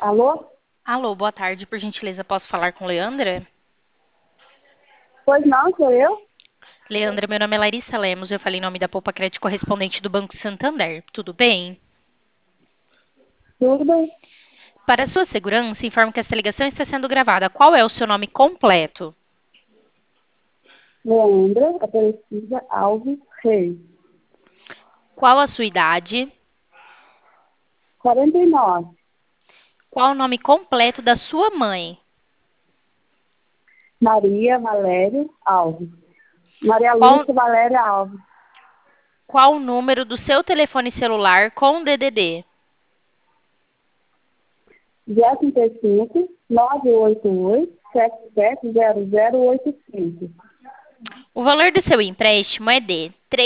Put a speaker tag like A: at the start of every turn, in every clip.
A: Alô?
B: Alô, boa tarde. Por gentileza, posso falar com Leandra?
A: Pois não, sou eu?
B: Leandra, meu nome é Larissa Lemos. Eu falei em nome da Poupa Crédito correspondente do Banco Santander. Tudo bem?
A: Tudo bem?
B: Para sua segurança, informo que esta ligação está sendo gravada. Qual é o seu nome completo?
A: Leandra Aparecida Alves Reis.
B: Qual a sua idade?
A: 49.
B: Qual o nome completo da sua mãe?
A: Maria Valéria Alves. Maria
B: Qual,
A: Lúcia Valéria Alves.
B: qual o número do seu telefone celular com DDD?
A: 035 988 770085.
B: O valor do seu empréstimo é de R$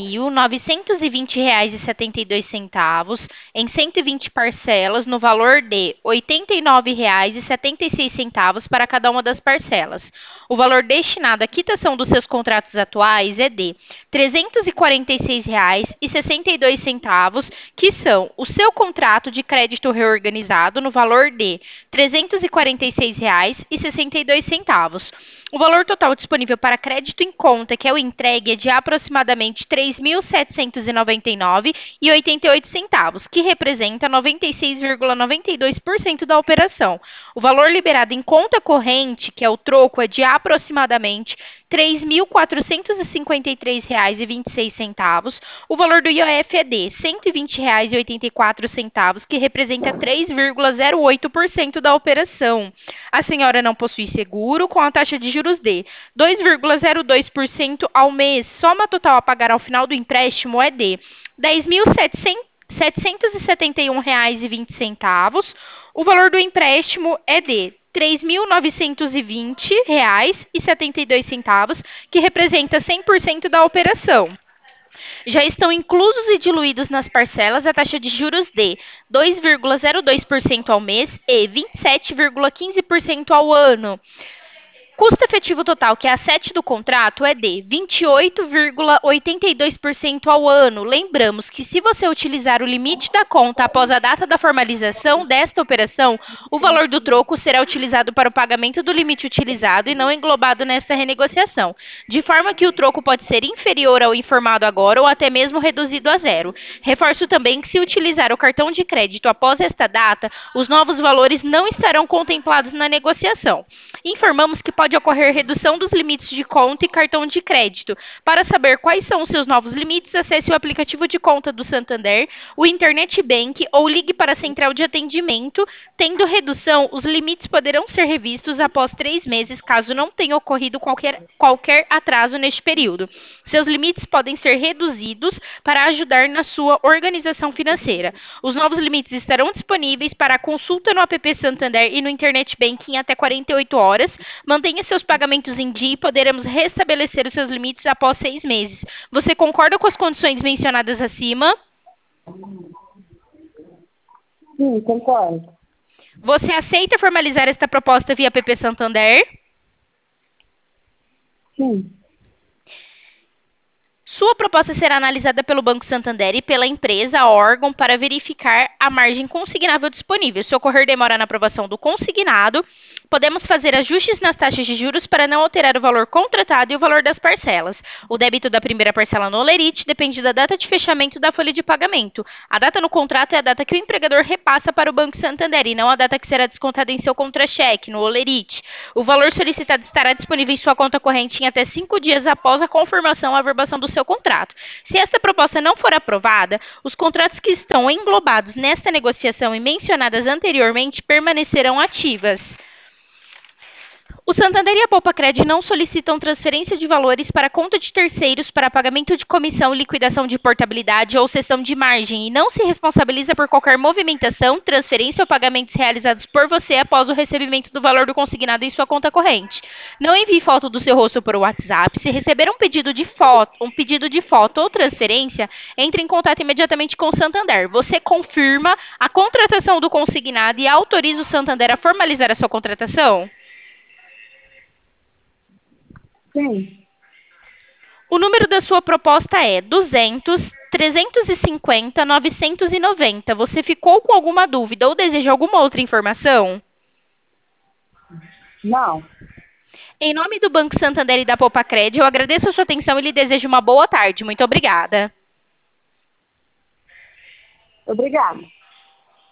B: 3.920,72 em 120 parcelas, no valor de R$ 89,76 para cada uma das parcelas. O valor destinado à quitação dos seus contratos atuais é de R$ 346,62, que são o seu contrato de crédito reorganizado no valor de R$ 346,62. O valor total disponível para crédito em conta, que é o entregue, é de aproximadamente R$ 3.799,88, que representa 96,92% da operação. O valor liberado em conta corrente, que é o troco, é de aproximadamente R$ 3.453,26. O valor do IOF é de R$ 120,84, que representa 3,08% da operação. A senhora não possui seguro, com a taxa de juros de 2,02% ao mês. Soma total a pagar ao final do empréstimo é de R$ 10.771,20. O valor do empréstimo é de R$ 3.920,72, que representa 100% da operação. Já estão inclusos e diluídos nas parcelas a taxa de juros de 2,02% ao mês e 27,15% ao ano. Custo efetivo total, que é a 7 do contrato, é de 28,82% ao ano. Lembramos que se você utilizar o limite da conta após a data da formalização desta operação, o valor do troco será utilizado para o pagamento do limite utilizado e não englobado nesta renegociação, de forma que o troco pode ser inferior ao informado agora ou até mesmo reduzido a zero. Reforço também que se utilizar o cartão de crédito após esta data, os novos valores não estarão contemplados na negociação. Informamos que pode ocorrer redução dos limites de conta e cartão de crédito. Para saber quais são os seus novos limites, acesse o aplicativo de conta do Santander, o Internet Bank ou ligue para a central de atendimento. Tendo redução, os limites poderão ser revistos após 3 meses, caso não tenha ocorrido qualquer atraso neste período. Seus limites podem ser reduzidos para ajudar na sua organização financeira. Os novos limites estarão disponíveis para consulta no app Santander e no Internet Banking até 48 horas. Mantenha seus pagamentos em dia e poderemos restabelecer os seus limites após 6 meses. Você concorda com as condições mencionadas acima?
A: Sim, concordo.
B: Você aceita formalizar esta proposta via app Santander?
A: Sim.
B: Sua proposta será analisada pelo Banco Santander e pela empresa, órgão, para verificar a margem consignável disponível. Se ocorrer demora na aprovação do consignado, podemos fazer ajustes nas taxas de juros para não alterar o valor contratado e o valor das parcelas. O débito da primeira parcela no Olerite depende da data de fechamento da folha de pagamento. A data no contrato é a data que o empregador repassa para o Banco Santander e não a data que será descontada em seu contra-cheque, no Olerite. O valor solicitado estará disponível em sua conta corrente em até 5 dias após a confirmação ou averbação do seu contrato. Se esta proposta não for aprovada, os contratos que estão englobados nesta negociação e mencionadas anteriormente permanecerão ativas. O Santander e a Poupa-Cred não solicitam transferência de valores para conta de terceiros para pagamento de comissão, liquidação de portabilidade ou cessão de margem e não se responsabiliza por qualquer movimentação, transferência ou pagamentos realizados por você após o recebimento do valor do consignado em sua conta corrente. Não envie foto do seu rosto por WhatsApp. Se receber um pedido de foto ou transferência, entre em contato imediatamente com o Santander. Você confirma a contratação do consignado e autoriza o Santander a formalizar a sua contratação?
A: Sim.
B: O número da sua proposta é 200, 350, 990. Você ficou com alguma dúvida ou deseja alguma outra informação?
A: Não.
B: Em nome do Banco Santander e da Popacred, eu agradeço a sua atenção e lhe desejo uma boa tarde. Muito obrigada.
A: Obrigada.